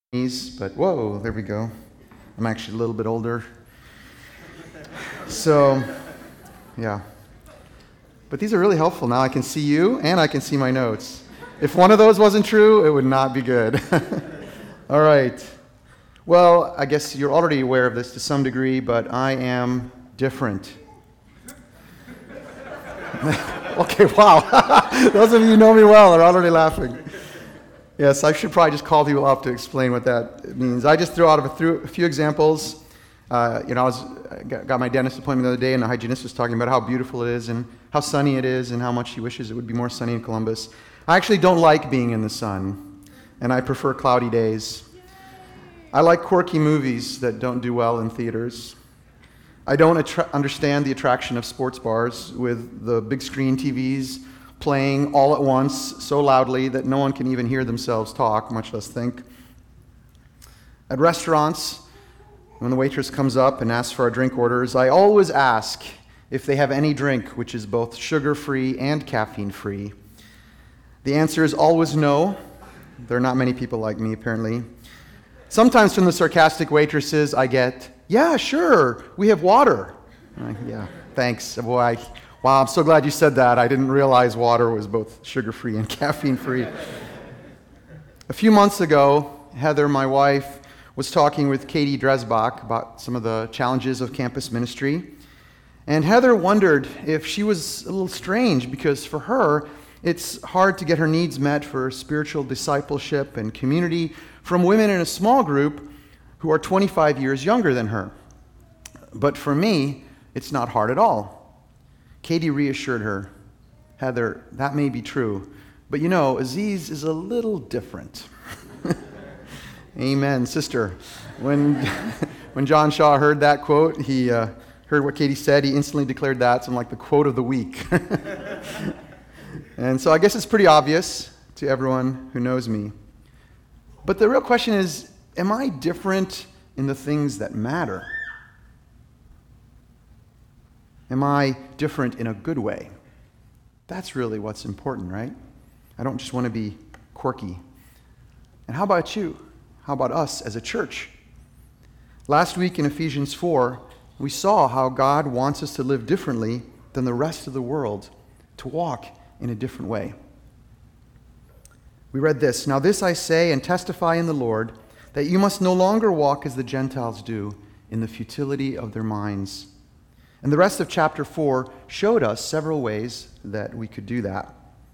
But whoa, there we go. I'm actually a little bit older. So, yeah. But these are really helpful. Now I can see you and I can see my notes. If one of those wasn't true, it would not be good. All right. Well, I guess you're already aware of this to some degree, but I am different. Okay, wow. Those of you who know me well are already laughing. Yes, I should probably just call people up to explain what that means. I just threw out a few examples. I got my dentist appointment the other day, and the hygienist was talking about how beautiful it is and how sunny it is and how much she wishes it would be more sunny in Columbus. I actually don't like being in the sun, and I prefer cloudy days. I like quirky movies that don't do well in theaters. I don't understand the attraction of sports bars with the big screen TVs playing all at once so loudly that no one can even hear themselves talk, much less think. At restaurants, when the waitress comes up and asks for our drink orders, I always ask if they have any drink which is both sugar-free and caffeine-free. The answer is always no. There are not many people like me, apparently. Sometimes from the sarcastic waitresses, I get, "Yeah, sure, we have water." Yeah, thanks. Boy, wow, I'm so glad you said that. I didn't realize water was both sugar-free and caffeine-free. A few months ago, Heather, my wife, was talking with Katie Dresbach about some of the challenges of campus ministry. And Heather wondered if she was a little strange because for her, it's hard to get her needs met for spiritual discipleship and community from women in a small group who are 25 years younger than her. But for me, it's not hard at all. Katie reassured her, "Heather, that may be true, but you know, Aziz is a little different." Amen, sister. When John Shaw heard that quote, he heard what Katie said, he instantly declared that something like the quote of the week. And so I guess it's pretty obvious to everyone who knows me. But the real question is, am I different in the things that matter? Am I different in a good way? That's really what's important, right? I don't just want to be quirky. And how about you? How about us as a church? Last week in Ephesians 4, we saw how God wants us to live differently than the rest of the world, to walk in a different way. We read this, "Now this I say and testify in the Lord, that you must no longer walk as the Gentiles do, in the futility of their minds." And the rest of chapter 4 showed us several ways that we could do that.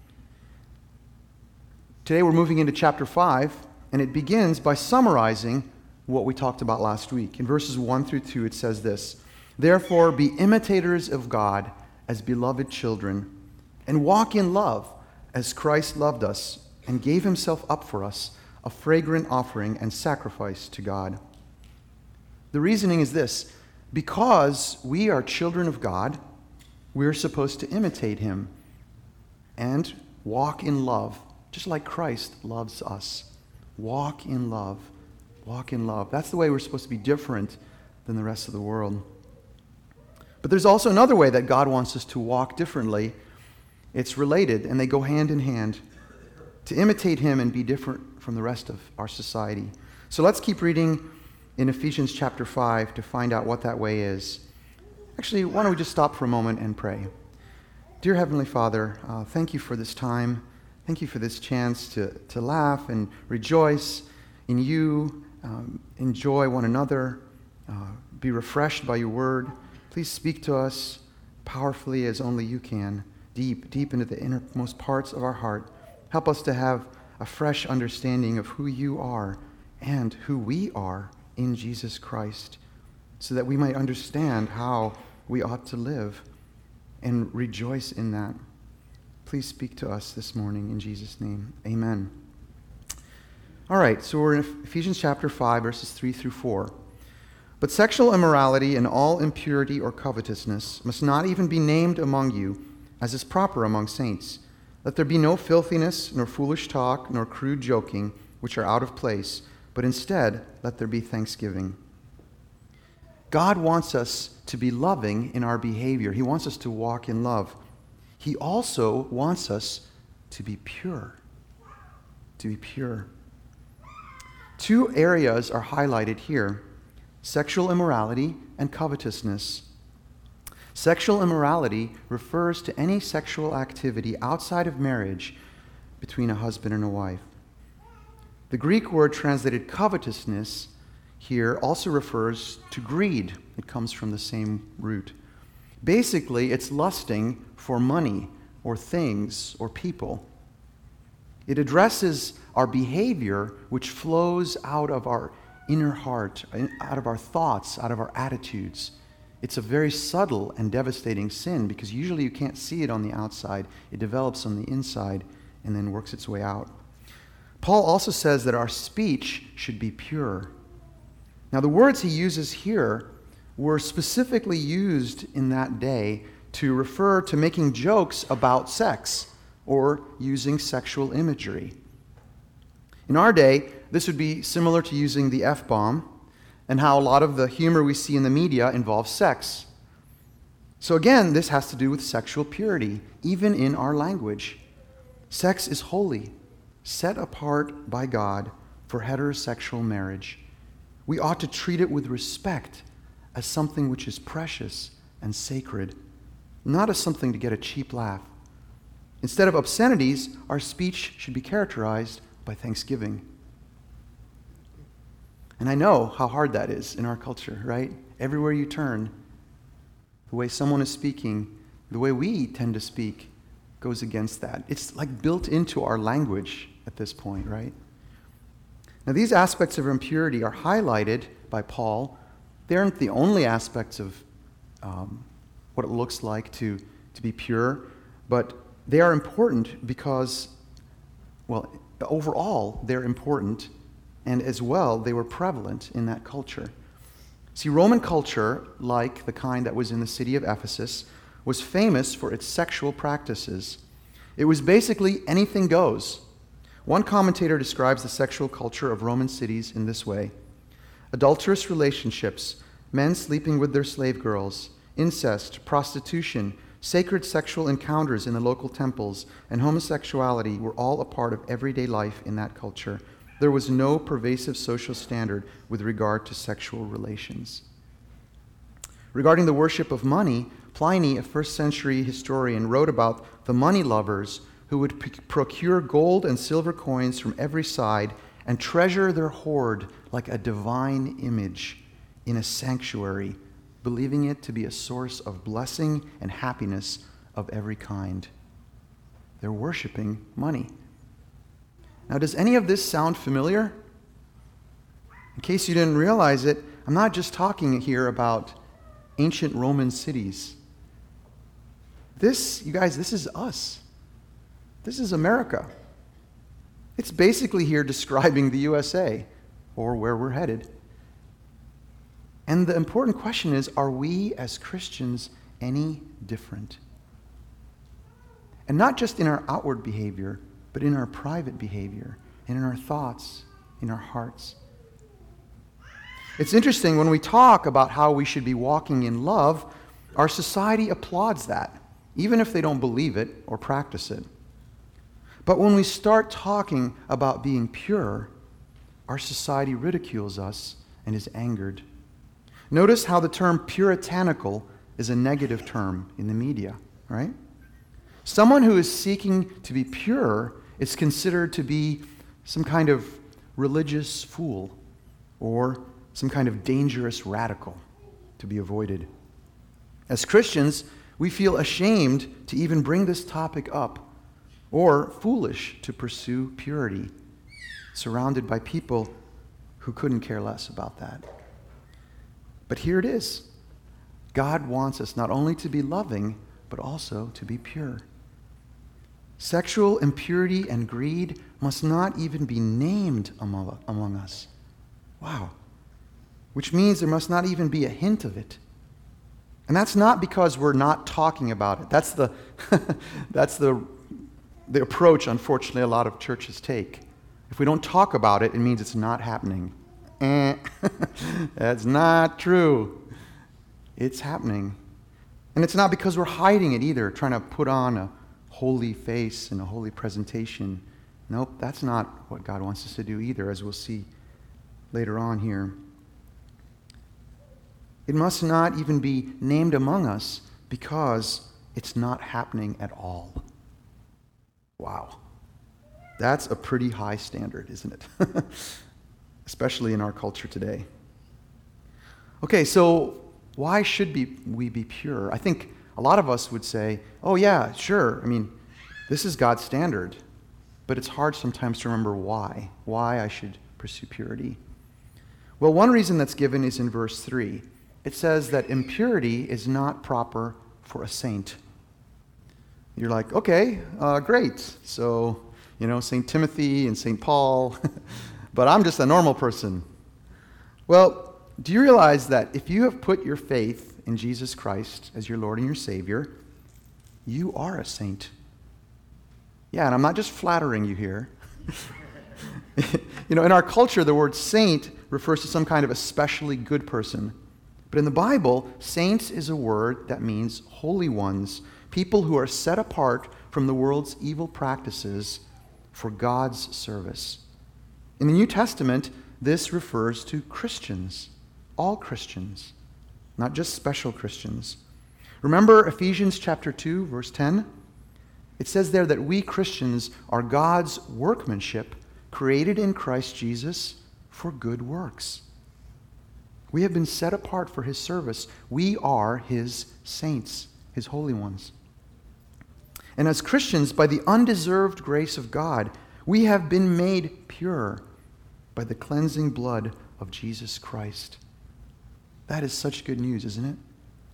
Today we're moving into chapter 5, and it begins by summarizing what we talked about last week. In verses 1 through 2, it says this, "Therefore be imitators of God as beloved children, and walk in love as Christ loved us and gave himself up for us, a fragrant offering and sacrifice to God." The reasoning is this: because we are children of God, we're supposed to imitate him and walk in love, just like Christ loves us. Walk in love. Walk in love. That's the way we're supposed to be different than the rest of the world. But there's also another way that God wants us to walk differently. It's related, and they go hand in hand. To imitate him and be different from the rest of our society. So let's keep reading in Ephesians chapter 5 to find out what that way is. Actually, why don't we just stop for a moment and pray. Dear Heavenly Father, thank you for this time. Thank you for this chance to laugh and rejoice in you, enjoy one another, be refreshed by your word. Please speak to us powerfully as only you can, deep into the innermost parts of our heart. Help us to have a fresh understanding of who you are and who we are in Jesus Christ, so that we might understand how we ought to live and rejoice in that. Please speak to us this morning in Jesus' name. Amen. All right, so we're in Ephesians chapter 5, verses 3 through 4. "But sexual immorality and all impurity or covetousness must not even be named among you, as is proper among saints. Let there be no filthiness, nor foolish talk, nor crude joking, which are out of place, but instead let there be thanksgiving." God wants us to be loving in our behavior. He wants us to walk in love. He also wants us to be pure. To be pure. Two areas are highlighted here: sexual immorality and covetousness. Sexual immorality refers to any sexual activity outside of marriage between a husband and a wife. The Greek word translated covetousness here also refers to greed. It comes from the same root. Basically, it's lusting for money or things or people. It addresses our behavior, which flows out of our inner heart, out of our thoughts, out of our attitudes. It's a very subtle and devastating sin because usually you can't see it on the outside. It develops on the inside and then works its way out. Paul also says that our speech should be pure. Now, the words he uses here were specifically used in that day to refer to making jokes about sex or using sexual imagery. In our day, this would be similar to using the F-bomb and how a lot of the humor we see in the media involves sex. So again, this has to do with sexual purity, even in our language. Sex is holy, set apart by God for heterosexual marriage. We ought to treat it with respect as something which is precious and sacred, not as something to get a cheap laugh. Instead of obscenities, our speech should be characterized by thanksgiving. And I know how hard that is in our culture, right? Everywhere you turn, the way someone is speaking, the way we tend to speak goes against that. It's like built into our language at this point, right? Now, these aspects of impurity are highlighted by Paul. They aren't the only aspects of what it looks like to be pure, but they are important because, well, overall, they're important, and as well, they were prevalent in that culture. See, Roman culture, like the kind that was in the city of Ephesus, was famous for its sexual practices. It was basically anything goes. One commentator describes the sexual culture of Roman cities in this way: adulterous relationships, men sleeping with their slave girls, incest, prostitution, sacred sexual encounters in the local temples, and homosexuality were all a part of everyday life in that culture. There was no pervasive social standard with regard to sexual relations. Regarding the worship of money, Pliny, a first-century historian, wrote about the money lovers who would procure gold and silver coins from every side and treasure their hoard like a divine image in a sanctuary, believing it to be a source of blessing and happiness of every kind. They're worshiping money. Now, does any of this sound familiar? In case you didn't realize it, I'm not just talking here about ancient Roman cities. This, you guys, this is us. This is America. It's basically here describing the USA, or where we're headed. And the important question is, are we as Christians any different? And not just in our outward behavior, but in our private behavior, and in our thoughts, in our hearts. It's interesting, when we talk about how we should be walking in love, our society applauds that, even if they don't believe it or practice it. But when we start talking about being pure, our society ridicules us and is angered. Notice how the term puritanical is a negative term in the media, right? Someone who is seeking to be pure is considered to be some kind of religious fool or some kind of dangerous radical to be avoided. As Christians, we feel ashamed to even bring this topic up, or foolish to pursue purity, surrounded by people who couldn't care less about that. But here it is. God wants us not only to be loving, but also to be pure. Sexual impurity and greed must not even be named among us. Wow. Which means there must not even be a hint of it. And that's not because we're not talking about it. That's the approach, unfortunately, a lot of churches take. If we don't talk about it, it means it's not happening. That's not true. It's happening. And it's not because we're hiding it either, trying to put on a holy face and a holy presentation. Nope, that's not what God wants us to do either, as we'll see later on here. It must not even be named among us because it's not happening at all. Wow. That's a pretty high standard, isn't it? Especially in our culture today. Okay, so why should we be pure? I think a lot of us would say, oh yeah, sure. I mean, this is God's standard. But it's hard sometimes to remember why I should pursue purity. Well, one reason that's given is in verse 3. It says that impurity is not proper for a saint. You're like, okay, great. So, St. Timothy and St. Paul, but I'm just a normal person. Well, do you realize that if you have put your faith in Jesus Christ as your Lord and your Savior, you are a saint? Yeah, and I'm not just flattering you here. In our culture, the word saint refers to some kind of especially good person. But in the Bible, saints is a word that means holy ones, people who are set apart from the world's evil practices for God's service. In the New Testament, this refers to Christians, all Christians, not just special Christians. Remember Ephesians chapter 2, verse 10? It says there that we Christians are God's workmanship, created in Christ Jesus for good works. We have been set apart for his service. We are his saints, his holy ones. And as Christians, by the undeserved grace of God, we have been made pure by the cleansing blood of Jesus Christ. That is such good news, isn't it?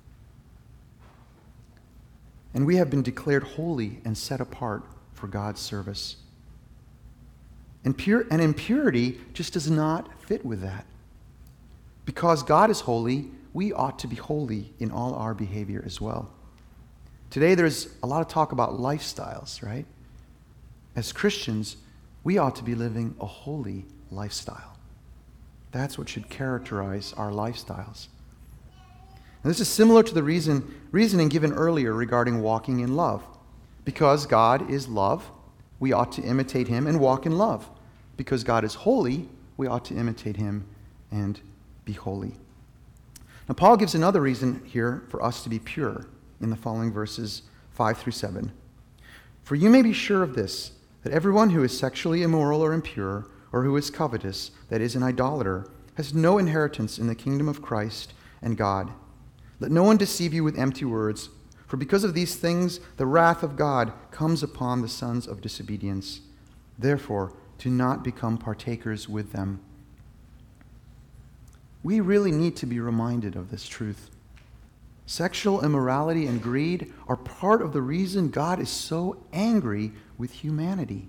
And we have been declared holy and set apart for God's service. And impurity just does not fit with that. Because God is holy, we ought to be holy in all our behavior as well. Today there's a lot of talk about lifestyles, right? As Christians, we ought to be living a holy lifestyle. That's what should characterize our lifestyles. And this is similar to the reasoning given earlier regarding walking in love. Because God is love, we ought to imitate him and walk in love. Because God is holy, we ought to imitate him and be holy. Now, Paul gives another reason here for us to be pure in the following verses 5 through 7. For you may be sure of this, that everyone who is sexually immoral or impure, or who is covetous, that is, an idolater, has no inheritance in the kingdom of Christ and God. Let no one deceive you with empty words, for because of these things the wrath of God comes upon the sons of disobedience. Therefore, do not become partakers with them. We really need to be reminded of this truth. Sexual immorality and greed are part of the reason God is so angry with humanity.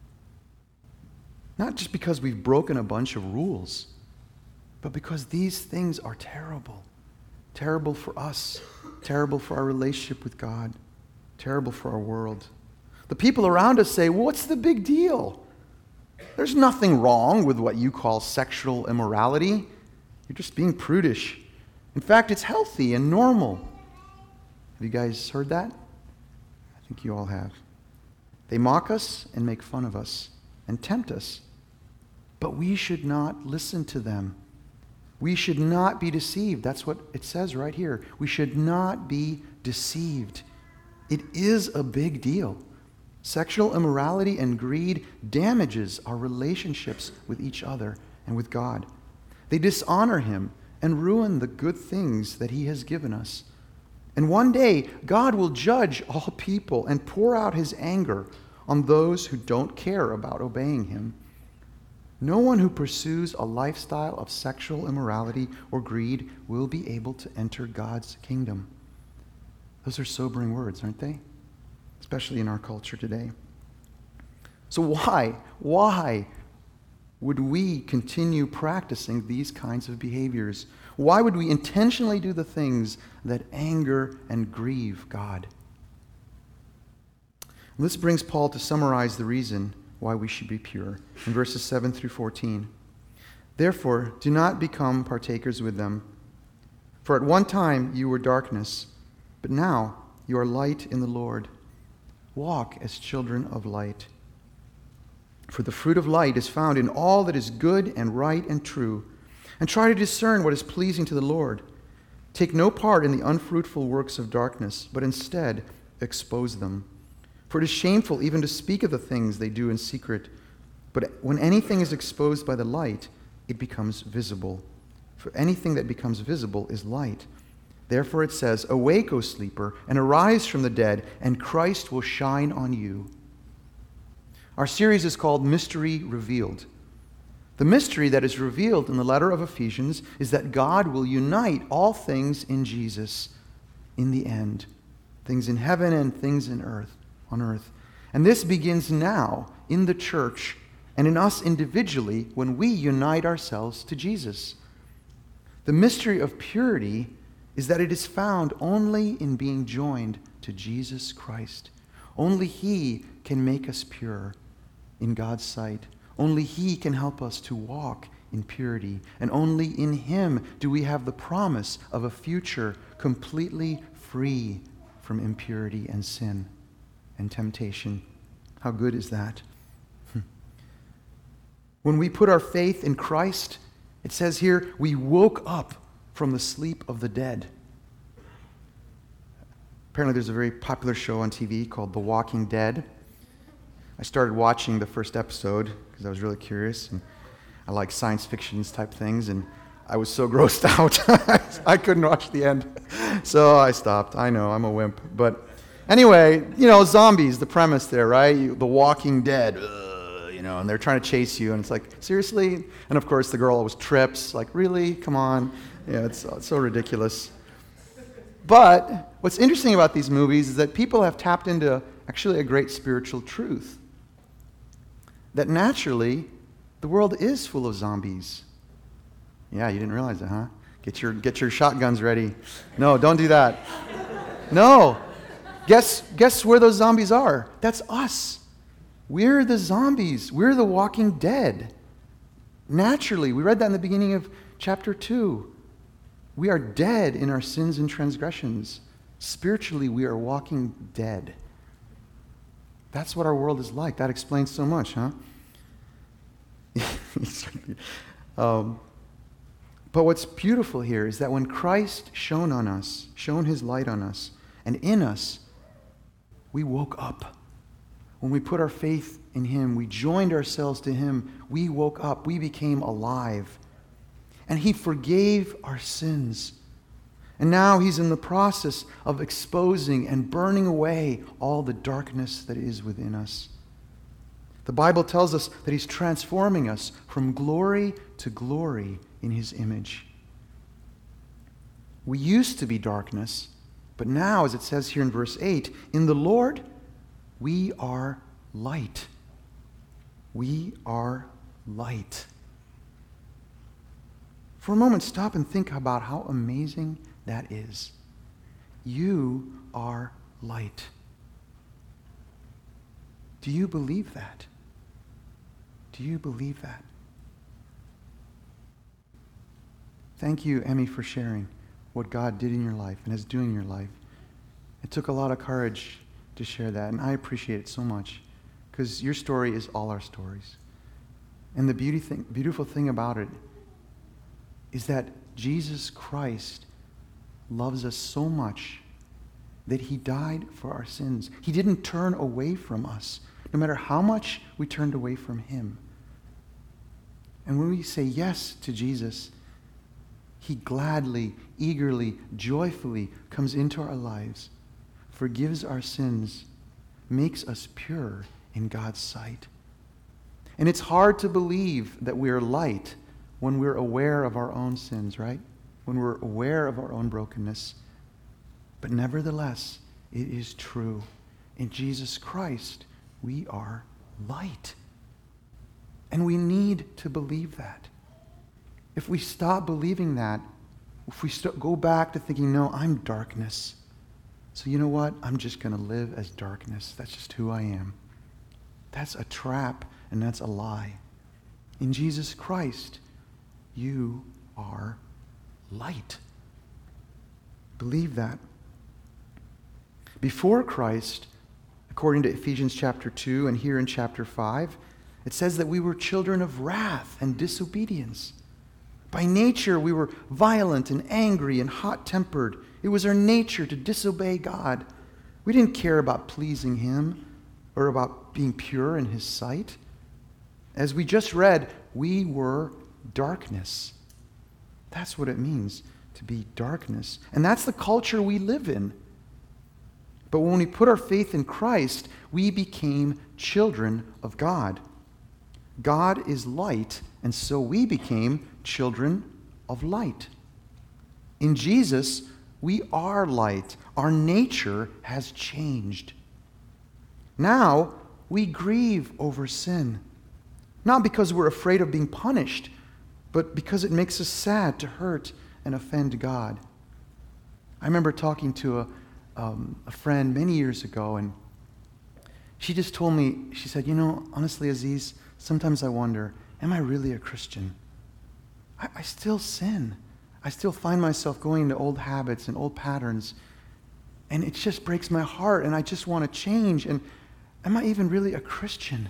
Not just because we've broken a bunch of rules, but because these things are terrible. Terrible for us, terrible for our relationship with God, terrible for our world. The people around us say, well, what's the big deal? There's nothing wrong with what you call sexual immorality. You're just being prudish. In fact, it's healthy and normal. Have you guys heard that? I think you all have. They mock us and make fun of us and tempt us. But we should not listen to them. We should not be deceived. That's what it says right here. We should not be deceived. It is a big deal. Sexual immorality and greed damages our relationships with each other and with God. They dishonor him and ruin the good things that he has given us. And one day, God will judge all people and pour out his anger on those who don't care about obeying him. No one who pursues a lifestyle of sexual immorality or greed will be able to enter God's kingdom. Those are sobering words, aren't they? Especially in our culture today. So why would we continue practicing these kinds of behaviors? Why would we intentionally do the things that anger and grieve God? This brings Paul to summarize the reason why we should be pure in verses 7 through 14. Therefore, do not become partakers with them. For at one time you were darkness, but now you are light in the Lord. Walk as children of light. For the fruit of light is found in all that is good and right and true, and try to discern what is pleasing to the Lord. Take no part in the unfruitful works of darkness, but instead expose them. For it is shameful even to speak of the things they do in secret. But when anything is exposed by the light, it becomes visible. For anything that becomes visible is light. Therefore it says, "Awake, O sleeper, and arise from the dead, and Christ will shine on you." Our series is called Mystery Revealed. The mystery that is revealed in the letter of Ephesians is that God will unite all things in Jesus in the end. Things in heaven and things on earth. And this begins now in the church and in us individually when we unite ourselves to Jesus. The mystery of purity is that it is found only in being joined to Jesus Christ. Only He can make us pure in God's sight. Only He can help us to walk in purity. And only in Him do we have the promise of a future completely free from impurity and sin and temptation. How good is that? When we put our faith in Christ, it says here, we woke up from the sleep of the dead. Apparently there's a very popular show on TV called The Walking Dead. I started watching the first episode because I was really curious, and I like science fiction type things, and I was so grossed out I couldn't watch the end. So I stopped. I know, I'm a wimp. But anyway, zombies, the premise there, right? The Walking Dead, and they're trying to chase you, and it's like, seriously? And of course the girl always trips, like, really? Come on. Yeah, it's so ridiculous. But what's interesting about these movies is that people have tapped into actually a great spiritual truth. That naturally, the world is full of zombies. Yeah, you didn't realize that, huh? Get your shotguns ready. No, don't do that. No. Guess where those zombies are? That's us. We're the zombies. We're the walking dead. Naturally, we read that in the beginning of chapter 2. We are dead in our sins and transgressions. Spiritually, we are walking dead. That's what our world is like. That explains so much, huh? But what's beautiful here is that when Christ shone His light on us, and in us, we woke up. When we put our faith in Him, we joined ourselves to Him, we woke up, we became alive. And He forgave our sins. And now He's in the process of exposing and burning away all the darkness that is within us. The Bible tells us that He's transforming us from glory to glory in His image. We used to be darkness, but now, as it says here in verse 8, in the Lord, we are light. We are light. For a moment, stop and think about how amazing that is. You are light. Do you believe that? Do you believe that? Thank you, Emmy, for sharing what God did in your life and is doing in your life. It took a lot of courage to share that, and I appreciate it so much because your story is all our stories. And the beautiful thing about it is that Jesus Christ loves us so much that He died for our sins. He didn't turn away from us, no matter how much we turned away from Him. And when we say yes to Jesus, He gladly, eagerly, joyfully comes into our lives, forgives our sins, makes us pure in God's sight. And it's hard to believe that we are light when we're aware of our own sins, right? When we're aware of our own brokenness. But nevertheless, it is true. In Jesus Christ, we are light. And we need to believe that. If we stop believing that, if we go back to thinking, no, I'm darkness, so you know what? I'm just going to live as darkness. That's just who I am. That's a trap, and that's a lie. In Jesus Christ, you are light. Believe that. Before Christ, according to Ephesians chapter 2 and here in chapter 5, It says that we were children of wrath and disobedience. By nature, we were violent and angry and hot-tempered. It was our nature to disobey God. We didn't care about pleasing Him or about being pure in His sight. As we just read, we were darkness. That's what it means to be darkness. And that's the culture we live in. But when we put our faith in Christ, we became children of God. God is light, and so we became children of light. In Jesus, we are light. Our nature has changed. Now, we grieve over sin. Not because we're afraid of being punished, but because it makes us sad to hurt and offend God. I remember talking to a friend many years ago, and she just told me, she said, honestly, Aziz, sometimes I wonder, am I really a Christian? I still sin. I still find myself going into old habits and old patterns, and it just breaks my heart, and I just want to change, and am I even really a Christian?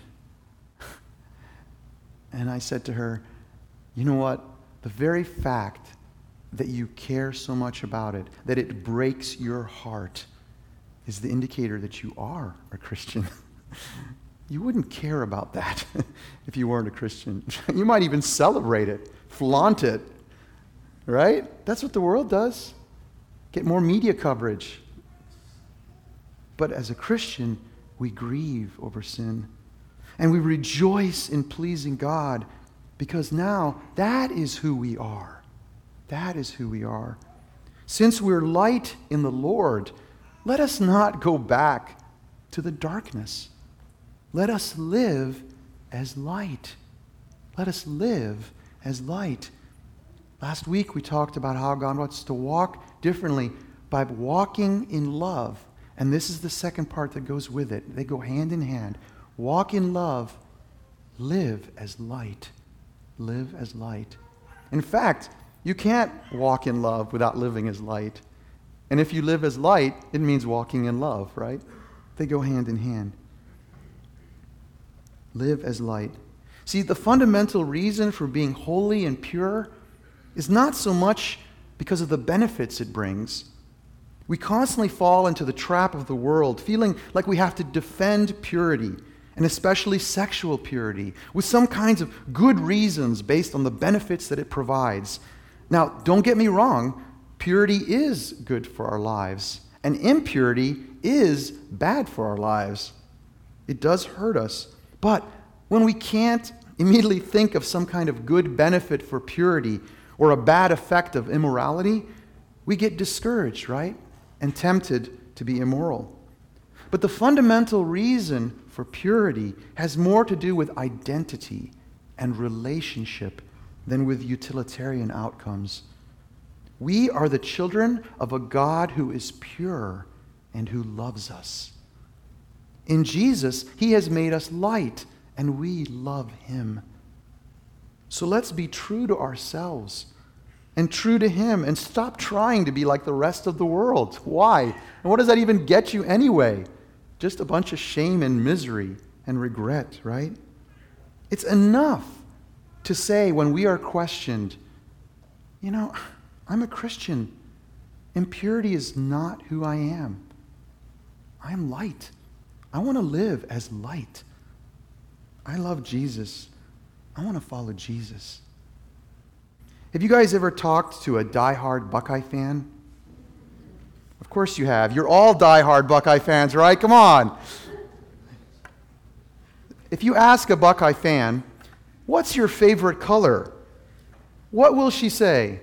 And I said to her, you know what? The very fact that you care so much about it, that it breaks your heart, is the indicator that you are a Christian. You wouldn't care about that if you weren't a Christian. You might even celebrate it, flaunt it, right? That's what the world does. Get more media coverage. But as a Christian, we grieve over sin. And we rejoice in pleasing God, because now that is who we are. That is who we are. Since we're light in the Lord, let us not go back to the darkness. Let us live as light. Let us live as light. Last week we talked about how God wants us to walk differently by walking in love. And this is the second part that goes with it. They go hand in hand. Walk in love. Live as light. Live as light. In fact, you can't walk in love without living as light. And if you live as light, it means walking in love, right? They go hand in hand. Live as light. See, the fundamental reason for being holy and pure is not so much because of the benefits it brings. We constantly fall into the trap of the world, feeling like we have to defend purity, and especially sexual purity, with some kinds of good reasons based on the benefits that it provides. Now, don't get me wrong, purity is good for our lives, and impurity is bad for our lives. It does hurt us. But when we can't immediately think of some kind of good benefit for purity or a bad effect of immorality, we get discouraged, right? And tempted to be immoral. But the fundamental reason for purity has more to do with identity and relationship than with utilitarian outcomes. We are the children of a God who is pure and who loves us. In Jesus, He has made us light, and we love Him. So let's be true to ourselves and true to Him, and stop trying to be like the rest of the world. Why? And what does that even get you anyway? Just a bunch of shame and misery and regret, right? It's enough to say when we are questioned, I'm a Christian. Impurity is not who I am. I am light. I want to live as light. I love Jesus. I want to follow Jesus. Have you guys ever talked to a diehard Buckeye fan? Of course you have. You're all diehard Buckeye fans, right? Come on. If you ask a Buckeye fan, what's your favorite color? What will she say?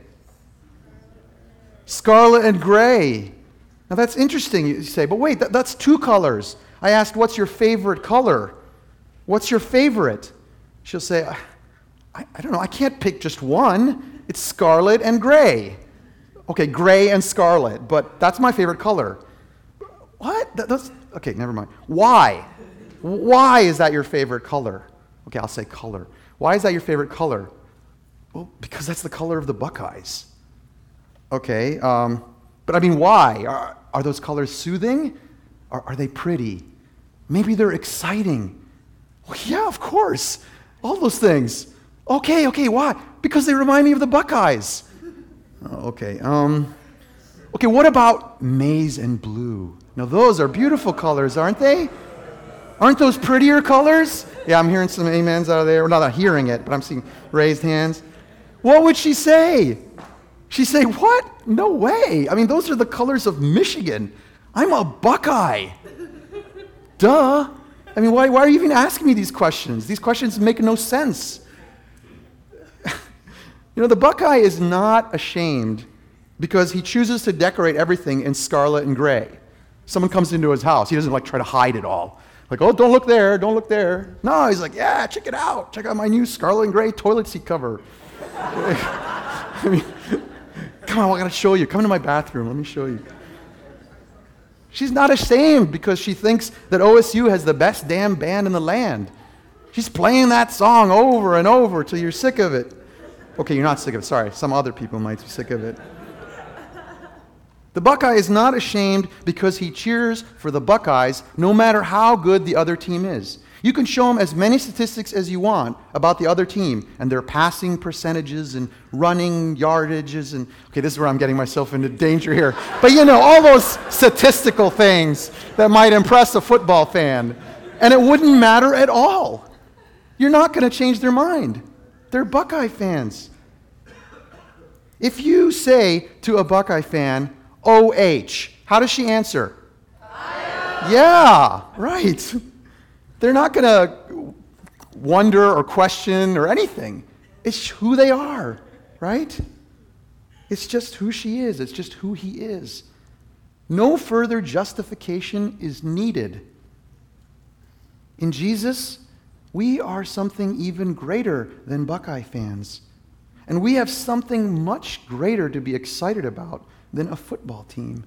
Scarlet and gray. Now that's interesting, you say, but wait, that's two colors. I asked, what's your favorite color? What's your favorite? She'll say, I don't know, I can't pick just one. It's scarlet and gray. Okay, gray and scarlet, but that's my favorite color. What? Okay, never mind. Why? Why is that your favorite color? Okay, I'll say color. Why is that your favorite color? Well, because that's the color of the Buckeyes. Okay, but I mean, why? Are those colors soothing? Are they pretty? Maybe they're exciting. Well, yeah, of course. All those things. Okay, why? Because they remind me of the Buckeyes. Okay, what about maize and blue? Now, those are beautiful colors, aren't they? Aren't those prettier colors? Yeah, I'm hearing some amens out of there. Well, not hearing it, but I'm seeing raised hands. What would she say? She'd say, what? No way. I mean, those are the colors of Michigan. I'm a Buckeye. Duh. I mean, why are you even asking me these questions? These questions make no sense. The Buckeye is not ashamed because he chooses to decorate everything in scarlet and gray. Someone comes into his house. He doesn't try to hide it all. Like, oh, don't look there, don't look there. No, he's like, yeah, check it out. Check out my new scarlet and gray toilet seat cover. I mean, come on, I got to show you. Come into my bathroom. Let me show you. She's not ashamed because she thinks that OSU has the best damn band in the land. She's playing that song over and over till you're sick of it. Okay, you're not sick of it. Sorry, some other people might be sick of it. The Buckeye is not ashamed because he cheers for the Buckeyes no matter how good the other team is. You can show him as many statistics as you want about the other team and their passing percentages and running yardages and, okay, this is where I'm getting myself into danger here. But all those statistical things that might impress a football fan. And it wouldn't matter at all. You're not going to change their mind. They're Buckeye fans. If you say to a Buckeye fan, OH, how does she answer? Yeah, right. They're not going to wonder or question or anything. It's who they are, right? It's just who she is. It's just who he is. No further justification is needed. In Jesus, we are something even greater than Buckeye fans. And we have something much greater to be excited about than a football team.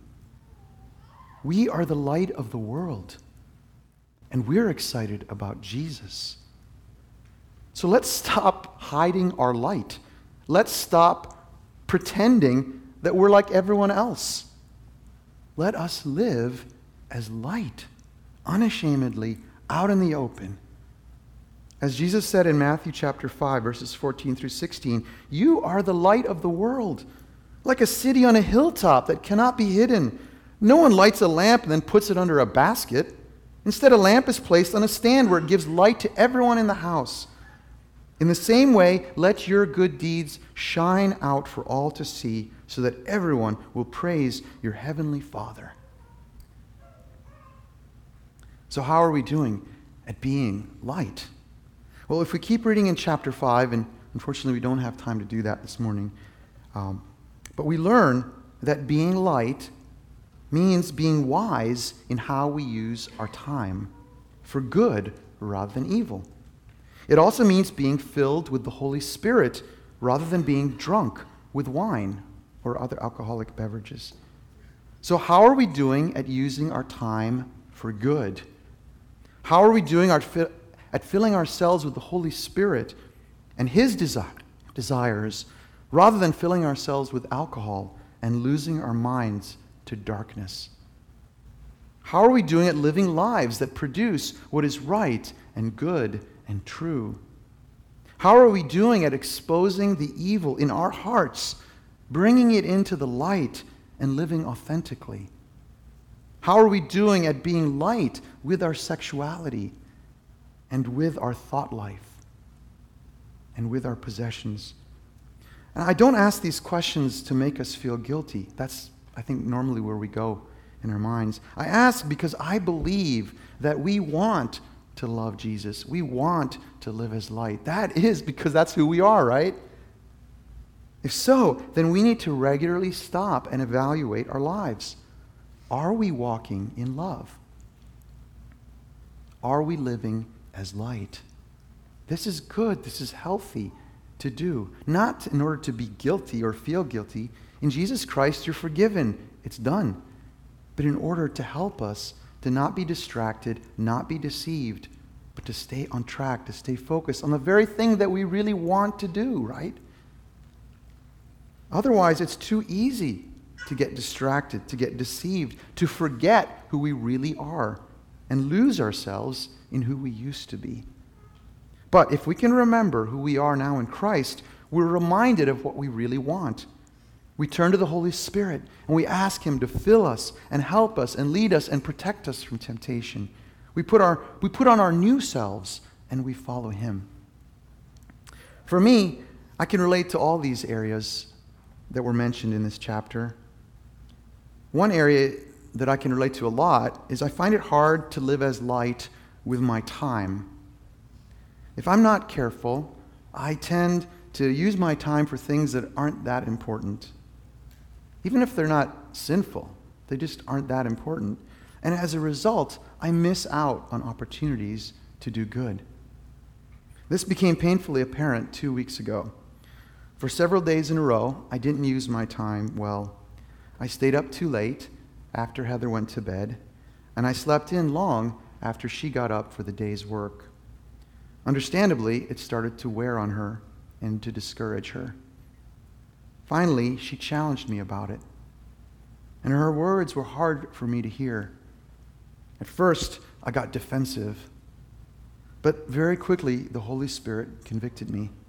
We are the light of the world. And we're excited about Jesus. So let's stop hiding our light. Let's stop pretending that we're like everyone else. Let us live as light, unashamedly, out in the open. As Jesus said in Matthew chapter 5, verses 14 through 16, you are the light of the world, like a city on a hilltop that cannot be hidden. No one lights a lamp and then puts it under a basket. Instead, a lamp is placed on a stand where it gives light to everyone in the house. In the same way, let your good deeds shine out for all to see, so that everyone will praise your heavenly Father. So how are we doing at being light? Well, if we keep reading in chapter 5, and unfortunately we don't have time to do that this morning, but we learn that being light means being wise in how we use our time for good rather than evil. It also means being filled with the Holy Spirit rather than being drunk with wine or other alcoholic beverages. So how are we doing at using our time for good? How are we doing at filling ourselves with the Holy Spirit and His desires rather than filling ourselves with alcohol and losing our minds to darkness? How are we doing at living lives that produce what is right and good and true? How are we doing at exposing the evil in our hearts, bringing it into the light and living authentically? How are we doing at being light with our sexuality and with our thought life and with our possessions? And I don't ask these questions to make us feel guilty. That's, I think, normally where we go in our minds. I ask because I believe that we want to love Jesus. We want to live as light. That is because that's who we are, right? If so, then we need to regularly stop and evaluate our lives. Are we walking in love? Are we living as light? This is good. This is healthy to do. Not in order to be guilty or feel guilty. In Jesus Christ, you're forgiven. It's done. But in order to help us to not be distracted, not be deceived, but to stay on track, to stay focused on the very thing that we really want to do, right? Otherwise, it's too easy to get distracted, to get deceived, to forget who we really are and lose ourselves in who we used to be. But if we can remember who we are now in Christ, we're reminded of what we really want. We turn to the Holy Spirit and we ask Him to fill us and help us and lead us and protect us from temptation. We put on our new selves and we follow Him. For me, I can relate to all these areas that were mentioned in this chapter. One area that I can relate to a lot is I find it hard to live as light with my time. If I'm not careful, I tend to use my time for things that aren't that important. Even if they're not sinful, they just aren't that important. And as a result, I miss out on opportunities to do good. This became painfully apparent 2 weeks ago. For several days in a row, I didn't use my time well. I stayed up too late after Heather went to bed, and I slept in long after she got up for the day's work. Understandably, it started to wear on her and to discourage her. Finally, she challenged me about it, and her words were hard for me to hear. At first, I got defensive, but very quickly the Holy Spirit convicted me.